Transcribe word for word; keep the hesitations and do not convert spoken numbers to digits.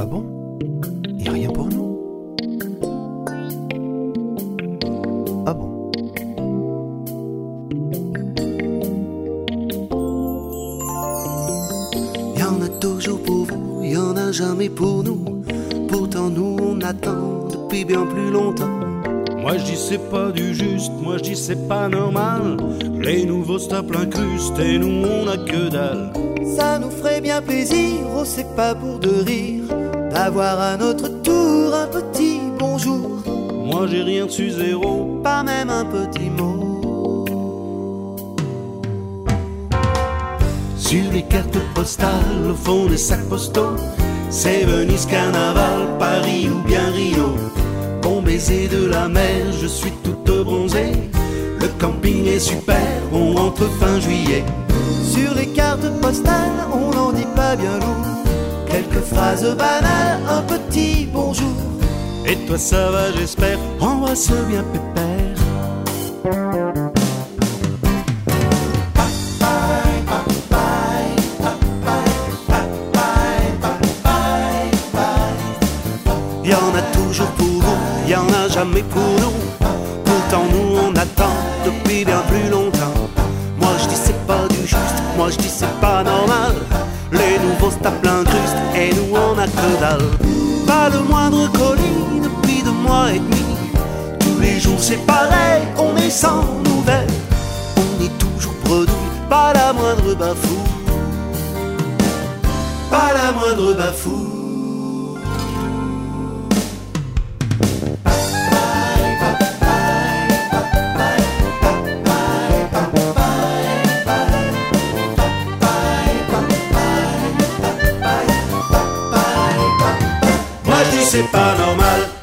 bon? Y'a rien pour nous? Ah bon? Y'en a toujours pour vous, y'en a jamais pour nous. Pourtant nous on attend depuis bien plus longtemps. Moi je dis c'est pas du juste, moi je dis c'est pas normal. Les nouveaux stop l'incrustent et nous on a que dalle. Ça nous ferait bien plaisir, oh c'est pas pour de rire, d'avoir à notre tour un petit bonjour. Moi j'ai rien dessus zéro, pas même un petit mot. Sur les cartes postales, au fond des sacs postaux, c'est Venise, Carnaval, Paris ou bien Rio. Bon baiser de la mer, je suis toute bronzée. Le camping est super, on rentre fin juillet. Sur les cartes postales, on n'en dit pas bien lourd. Quelques phrases banales, un petit bonjour. Et toi ça va j'espère, embrasse bien pépère. Y'en a toujours pour vous, y'en a jamais pour nous. Pourtant nous on attend depuis bien plus longtemps. Moi je dis c'est pas du juste, moi je dis c'est pas normal. Les nouveaux se tapent l'incruste et nous on a que dalle. Pas le moindre colis depuis deux mois et demi. Tous les jours c'est pareil, on est sans nouvelles. On est toujours bredouille, pas la moindre bafoue. Pas la moindre bafoue. C'est pas normal.